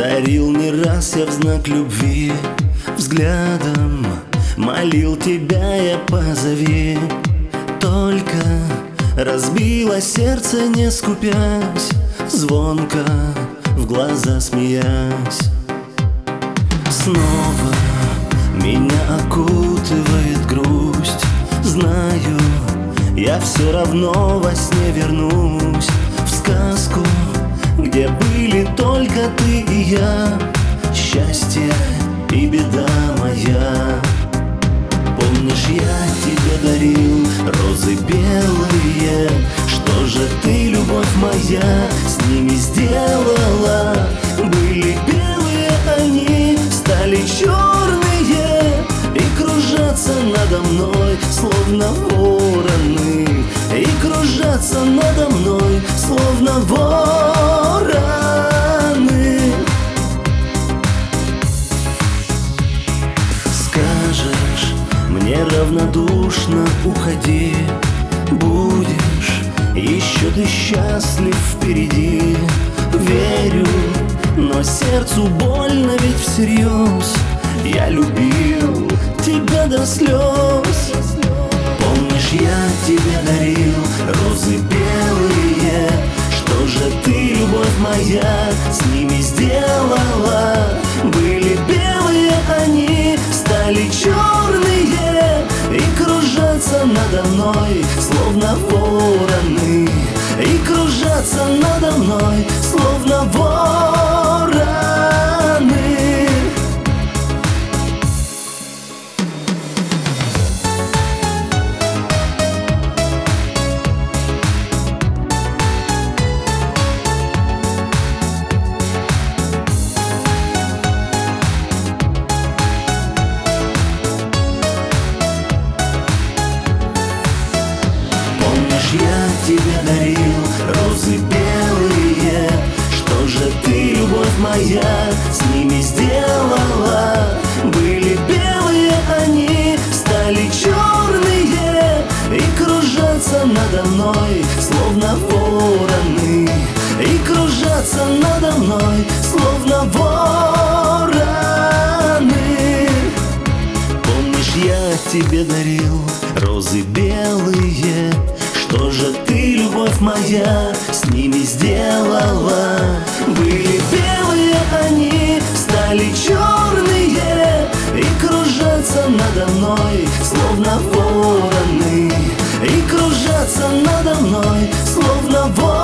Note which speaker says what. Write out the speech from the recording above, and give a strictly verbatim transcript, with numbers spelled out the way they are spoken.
Speaker 1: Дарил не раз я в знак любви взглядом, молил тебя я позови. Только разбилось сердце, не скупясь, звонко в глаза смеясь. Снова меня окутывает грусть. Знаю, я все равно во сне вернусь в сказку, где были только ты и я, счастье и беда моя. Помнишь, я тебе дарил розы белые? Что же ты, любовь моя, с ними сделала? Были белые они, стали черные, и кружатся надо мной, словно вороны. И кружатся надо мной, словно вороны. Скажешь, мне равнодушно уходи, будешь еще ты счастлив впереди. Верю, но сердцу больно ведь всерьез. Я любил тебя до слез. Помнишь, я тебе дарил розы белые? Что же ты, любовь моя, с ними сделала? Были белые они, стали черные, и кружатся надо мной, словно вороны. И кружатся надо мной, словно вороны. Я тебе дарил розы белые? Что же ты, любовь моя, с ними сделала? Были белые они, стали черные, и кружатся надо мной, словно вороны. И кружатся надо мной, словно вороны. Помнишь, я тебе дарил розы белые? Что же ты, любовь моя, с ними сделала? Были белые они, стали черные, и кружатся надо мной, словно вороны. И кружатся надо мной, словно вороны.